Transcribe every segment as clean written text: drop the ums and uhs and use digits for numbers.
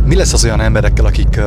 Mi lesz az olyan emberekkel, akik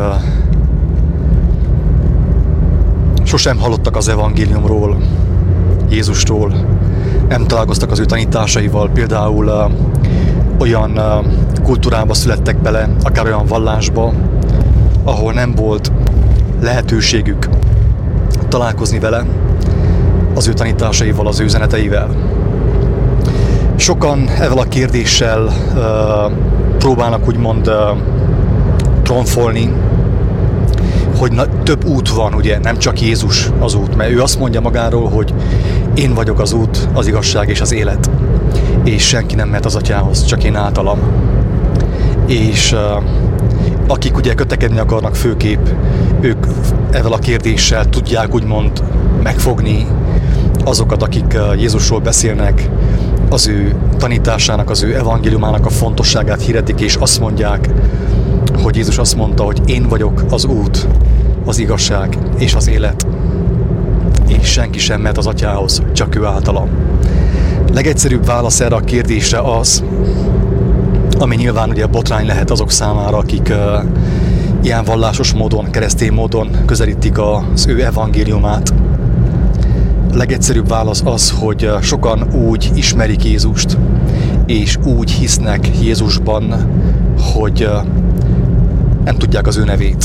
sosem hallottak az evangéliumról, Jézustól, nem találkoztak az ő tanításaival, például olyan kultúrába születtek bele, akár olyan vallásba, ahol nem volt lehetőségük találkozni vele, az ő tanításaival, az ő üzeneteivel. Sokan ezzel a kérdéssel próbálnak úgymond tromfolni, hogy több út van, ugye, nem csak Jézus az út, mert ő azt mondja magáról, hogy én vagyok az út, az igazság és az élet, és senki nem mehet az Atyához, csak én általam. És akik ugye kötekedni akarnak főképp, ők ezzel a kérdéssel tudják úgymond megfogni azokat, akik Jézusról beszélnek, az ő tanításának, az ő evangéliumának a fontosságát hirdetik, és azt mondják, hogy Jézus azt mondta, hogy én vagyok az út, az igazság és az élet, és senki sem mehet az Atyához, csak ő általam. Legegyszerűbb válasz erre a kérdésre az, ami nyilván ugye botrány lehet azok számára, akik ilyen vallásos módon, keresztény módon közelítik az ő evangéliumát. A legegyszerűbb válasz az, hogy sokan úgy ismerik Jézust, és úgy hisznek Jézusban, hogy nem tudják az ő nevét.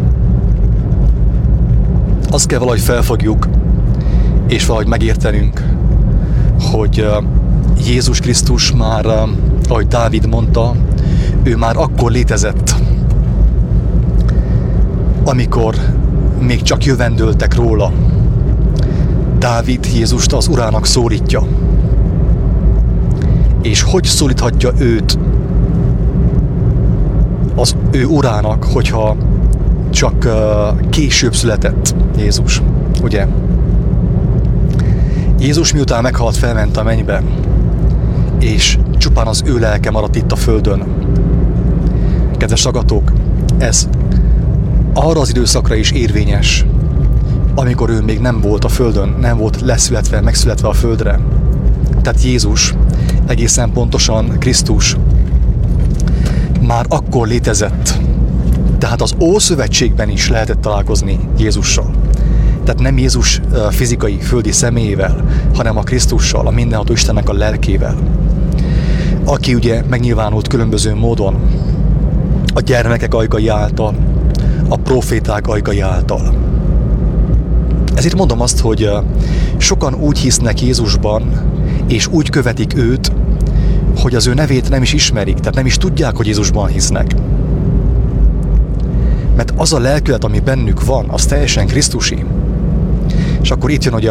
Azt kell valahogy felfogjuk, és valahogy megértenünk, hogy Jézus Krisztus már, ahogy Dávid mondta, ő már akkor létezett, amikor még csak jövendőltek róla. Dávid Jézust az Urának szólítja. És hogy szólíthatja őt az ő Urának, hogyha csak később született Jézus, ugye? Jézus miután meghalt, felment a mennybe, és csupán az ő lelke maradt itt a földön. Kedves hallgatók, ez arra az időszakra is érvényes, amikor ő még nem volt a földön, nem volt leszületve, megszületve a földre. Tehát Jézus, egészen pontosan Krisztus már akkor létezett. Tehát az Ószövetségben is lehetett találkozni Jézussal. Tehát nem Jézus fizikai, földi személyével, hanem a Krisztussal, a mindenható Istennek a lelkével, aki ugye megnyilvánult különböző módon, a gyermekek ajkai által, a proféták ajkai által. Ezért mondom azt, hogy sokan úgy hisznek Jézusban, és úgy követik őt, hogy az ő nevét nem is ismerik, tehát nem is tudják, hogy Jézusban hisznek. Mert az a lelkület, ami bennük van, az teljesen krisztusi. És akkor itt jön ugye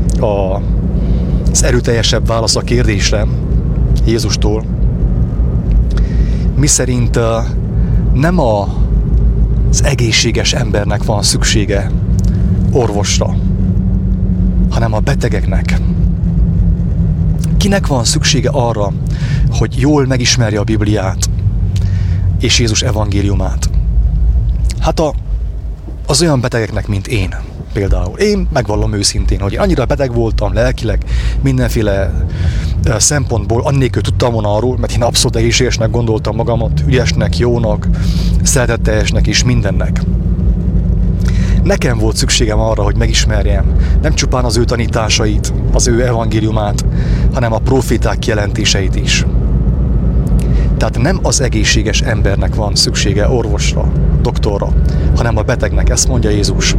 az erőteljesebb válasz a kérdésre Jézustól, miszerint nem az egészséges embernek van szüksége orvosra, hanem a betegeknek. Kinek van szüksége arra, hogy jól megismerje a Bibliát és Jézus evangéliumát? Hát az olyan betegeknek, mint én például. Én megvallom őszintén, hogy én annyira beteg voltam lelkileg, mindenféle szempontból, annélkül tudtam volna arról, mert én abszolút egészségesnek gondoltam magamat, ügyesnek, jónak, szeretetteljesnek és mindennek. Nekem volt szükségem arra, hogy megismerjem nem csupán az ő tanításait, az ő evangéliumát, hanem a proféták jelentéseit is. Tehát nem az egészséges embernek van szüksége orvosra, doktorra, hanem a betegnek, ezt mondja Jézus.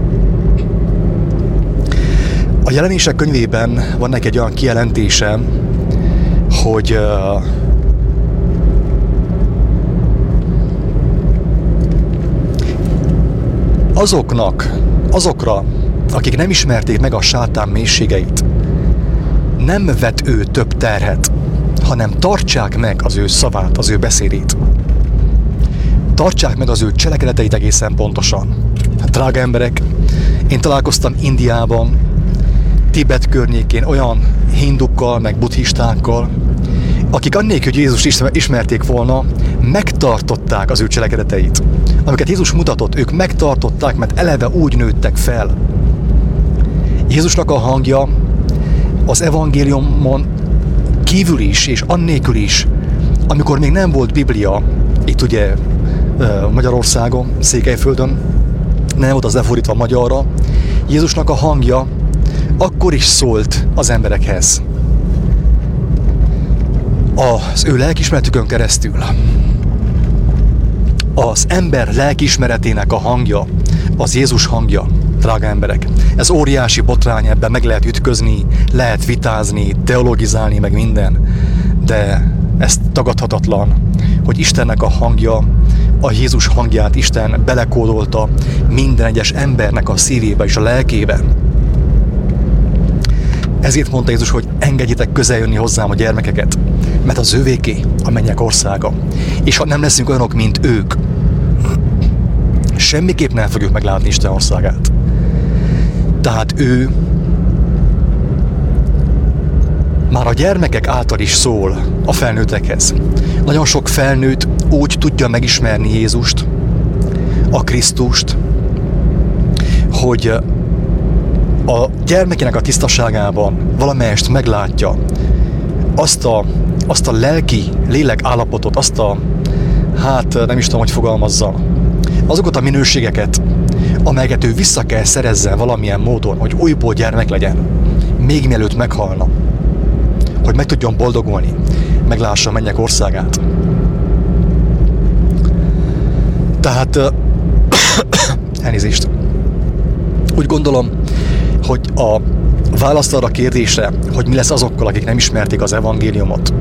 A Jelenések könyvében van neki egy olyan kijelentése, hogy azokra, akik nem ismerték meg a sátán mélységeit, nem vet ő több terhet, hanem tartsák meg az ő szavát, az ő beszédét. Tartsák meg az ő cselekedeteit egészen pontosan. Drága emberek, én találkoztam Indiában, Tibet környékén olyan hindukkal, meg buddhistákkal, akik annélkül, hogy Jézust ismerték volna, megtartották az ő cselekedeteit. Amiket Jézus mutatott, ők megtartották, mert eleve úgy nőttek fel. Jézusnak a hangja az evangéliumon kívül is, és annélkül is, amikor még nem volt Biblia, itt ugye Magyarországon, Székelyföldön, nem volt az lefordítva magyarra. Jézusnak a hangja akkor is szólt az emberekhez. Az ő lelkiismeretükön keresztül. Az ember lelkiismeretének a hangja, az Jézus hangja, drága emberek. Ez óriási botrány, ebben meg lehet ütközni, lehet vitázni, teologizálni, meg minden, de ez tagadhatatlan, hogy Istennek a hangja, a Jézus hangját Isten belekódolta minden egyes embernek a szívébe és a lelkébe. Ezért mondta Jézus, hogy engedjétek közeljönni hozzám a gyermekeket, mert az övéké a mennyek országa. És ha nem leszünk olyanok, mint ők, semmiképp nem fogjuk meglátni Isten országát. Tehát ő már a gyermekek által is szól a felnőttekhez. Nagyon sok felnőtt úgy tudja megismerni Jézust, a Krisztust, hogy a gyermekének a tisztaságában valamelyest meglátja azt a lelki, lélek állapotot, nem is tudom, hogy fogalmazzam, azokat a minőségeket, amelyeket ő vissza kell szerezzen valamilyen módon, hogy újból gyermek legyen, még mielőtt meghalna, hogy meg tudjon boldogulni, meglássa a mennyek országát. Tehát, elnézést, úgy gondolom, hogy a választ arra a kérdésre, hogy mi lesz azokkal, akik nem ismerték az evangéliumot,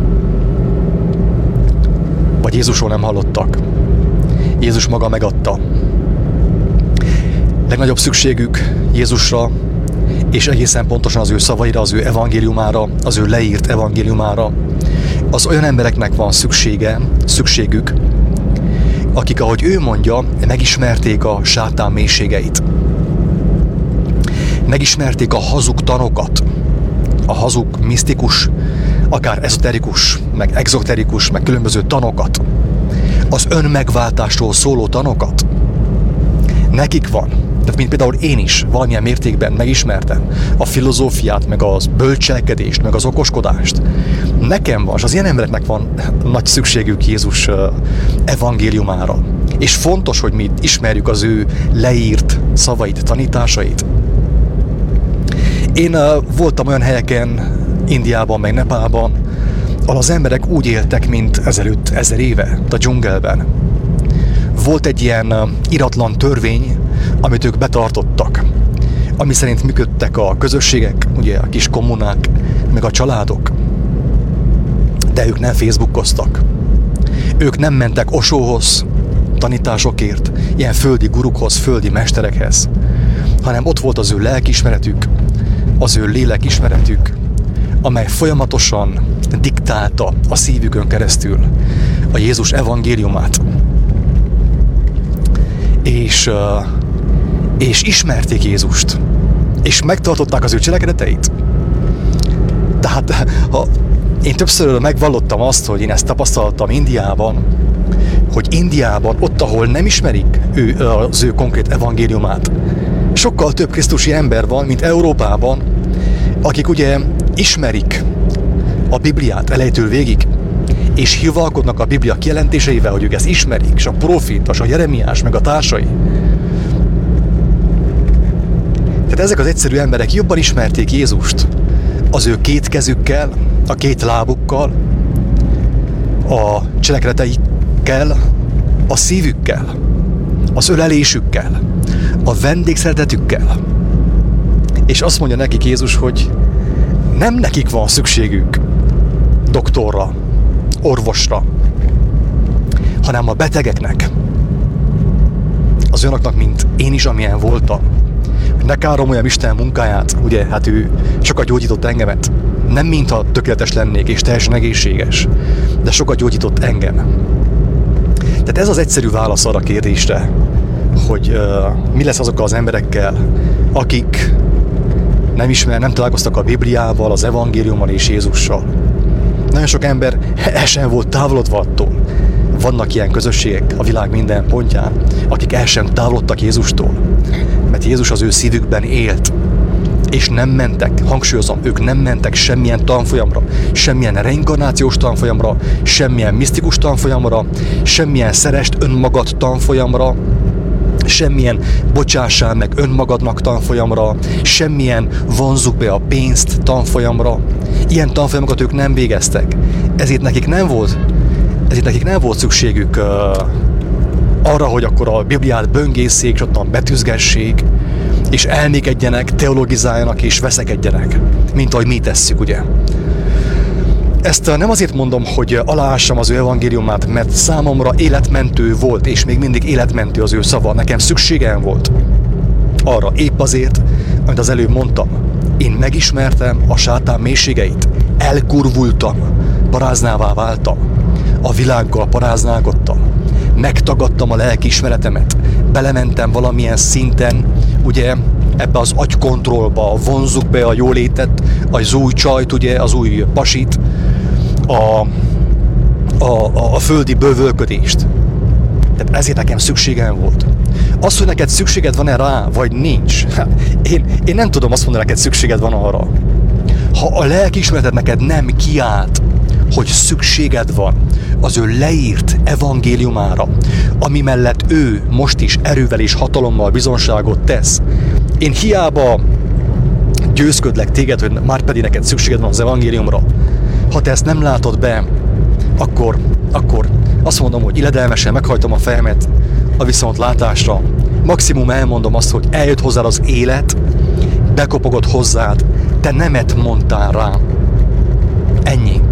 vagy Jézusról nem hallottak. Jézus maga megadta. Legnagyobb szükségük Jézusra, és egészen pontosan az ő szavaira, az ő evangéliumára, az ő leírt evangéliumára, az olyan embereknek van szükségük, akik, ahogy ő mondja, megismerték a sátán mélységeit. Megismerték a hazug tanokat, a hazug misztikus, akár ezoterikus, meg exoterikus, meg különböző tanokat, az önmegváltásról szóló tanokat. Nekik van. Tehát mint például én is valamilyen mértékben megismertem a filozófiát, meg az bölcselkedést, meg az okoskodást. Nekem van, és az ilyen embereknek van nagy szükségük Jézus evangéliumára. És fontos, hogy mi ismerjük az ő leírt szavait, tanításait. Én voltam olyan helyeken, Indiában, meg Nepálban, ahol az emberek úgy éltek, mint ezelőtt 1000 éve, a dzsungelben. Volt egy ilyen iratlan törvény, amit ők betartottak, ami szerint működtek a közösségek, ugye a kis kommunák, meg a családok. De ők nem facebookoztak. Ők nem mentek Osóhoz tanításokért, ilyen földi gurukhoz, földi mesterekhez, hanem ott volt az ő lelkiismeretük, az ő lélekismeretük, amely folyamatosan diktálta a szívükön keresztül a Jézus evangéliumát. És ismerték Jézust, és megtartották az ő cselekedeteit. Tehát én többször megvallottam azt, hogy én ezt tapasztaltam Indiában, hogy Indiában, ott, ahol nem ismerik az ő konkrét evangéliumát, sokkal több krisztusi ember van, mint Európában, akik ugye ismerik a Bibliát elejétől végig, és hivalkodnak a Biblia kijelentéseivel, hogy ők ezt ismerik, és a profétas, a Jeremiás, meg a társai. Tehát ezek az egyszerű emberek jobban ismerték Jézust az ő két kezükkel, a két lábukkal, a cselekedeteikkel, a szívükkel, az ölelésükkel, a vendégszeretetükkel. És azt mondja nekik Jézus, hogy nem nekik van szükségük doktorra, orvosra, hanem a betegeknek, az olyanoknak, mint én is, amilyen voltam. Ne káromoljam Isten munkáját, ugye, hát ő sokat gyógyított engemet. Nem mintha tökéletes lennék és teljesen egészséges, de sokat gyógyított engem. Tehát ez az egyszerű válasz arra a kérdésre, hogy mi lesz azokkal az emberekkel, akik nem találkoztak a Bibliával, az evangéliummal és Jézussal. Nagyon sok ember el sem volt távolodva attól. Vannak ilyen közösségek a világ minden pontján, akik el sem távolodtak Jézustól. Mert Jézus az ő szívükben élt, és nem mentek, hangsúlyozom, ők nem mentek semmilyen tanfolyamra, semmilyen reinkarnációs tanfolyamra, semmilyen misztikus tanfolyamra, semmilyen szerest önmagad tanfolyamra, semmilyen bocsássál meg önmagadnak tanfolyamra, semmilyen vonzzuk be a pénzt tanfolyamra. Ilyen tanfolyamokat ők nem végeztek. Ezért nekik nem volt szükségük arra, hogy akkor a Bibliát böngészék, és ottan betűzgessék, és elmékedjenek, teologizáljanak és veszekedjenek, mint ahogy mi tesszük, ugye. Ezt nem azért mondom, hogy aláássam az ő evangéliumát, mert számomra életmentő volt, és még mindig életmentő az ő szava. Nekem szükségem volt arra épp azért, amit az előbb mondtam. Én megismertem a sátán mélységeit, elkurvultam, paráznává váltam, a világgal paráználkodtam, megtagadtam a lelkiismeretemet, belementem valamilyen szinten, ugye, ebbe az agykontrollba, vonzzuk be a jólétet, az új csajt, ugye, az új pasit, a földi bővölködést. Tehát ezért nekem szükségem volt. Az, hogy neked szükséged van-e rá, vagy nincs, én nem tudom azt mondani, neked szükséged van arra. Ha a lelkiismereted neked nem kiállt, hogy szükséged van az ő leírt evangéliumára, ami mellett ő most is erővel és hatalommal bizonságot tesz, én hiába győzködlek téged, hogy már pedig neked szükséged van az evangéliumra. Ha te ezt nem látod be, akkor azt mondom, hogy illedelmesen meghajtom a fejemet a viszontlátásra. Maximum elmondom azt, hogy eljött hozzád az élet, bekopogott hozzád, te nemet mondtál rá. Ennyi.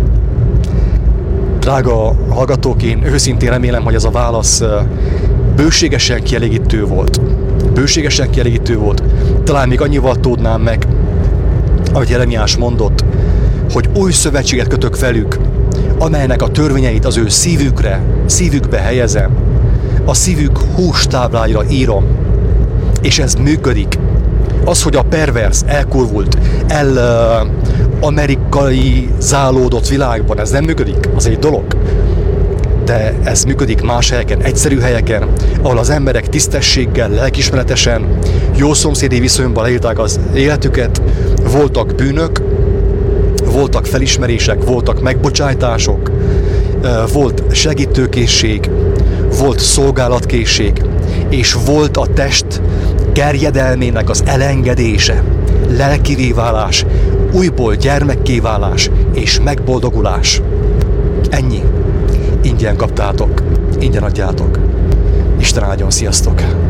Drága hallgatók, én őszintén remélem, hogy ez a válasz bőségesen kielégítő volt. Bőségesen kielégítő volt. Talán még annyival tódnám meg, ahogy Jeremiás mondott, hogy új szövetséget kötök velük, amelynek a törvényeit az ő szívükbe helyezem, a szívük hústábláira írom, és ez működik. Az, hogy a pervers, elkurvult, amerikai zálódott világban, ez nem működik, az egy dolog. De ez működik más helyeken, egyszerű helyeken, ahol az emberek tisztességgel, lelkiismeretesen, jó szomszédi viszonyban leírták az életüket, voltak bűnök, voltak felismerések, voltak megbocsájtások, volt segítőkészség, volt szolgálatkészség, és volt a test gerjedelmének az elengedése, lelkivé válás, újból gyermekké válás és megboldogulás. Ennyi. Ingyen kaptátok, ingyen adjátok. Isten áldjon, sziasztok!